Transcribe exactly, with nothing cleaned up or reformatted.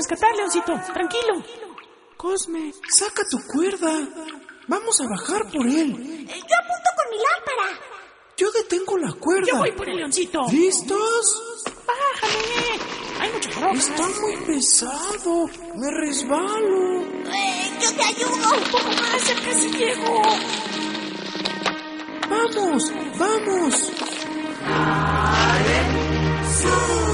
rescatar, Leoncito. Tranquilo. Cosme, saca tu cuerda. Vamos a bajar por él. Yo apunto con mi lámpara. Yo detengo la cuerda. Yo voy por el Leoncito. ¿Listos? Bájame. Hay mucha ropa. Está muy pesado. Me resbalo. Eh, yo te ayudo. Un poco más, ya casi llego. Vamos, vamos. ¡Sube!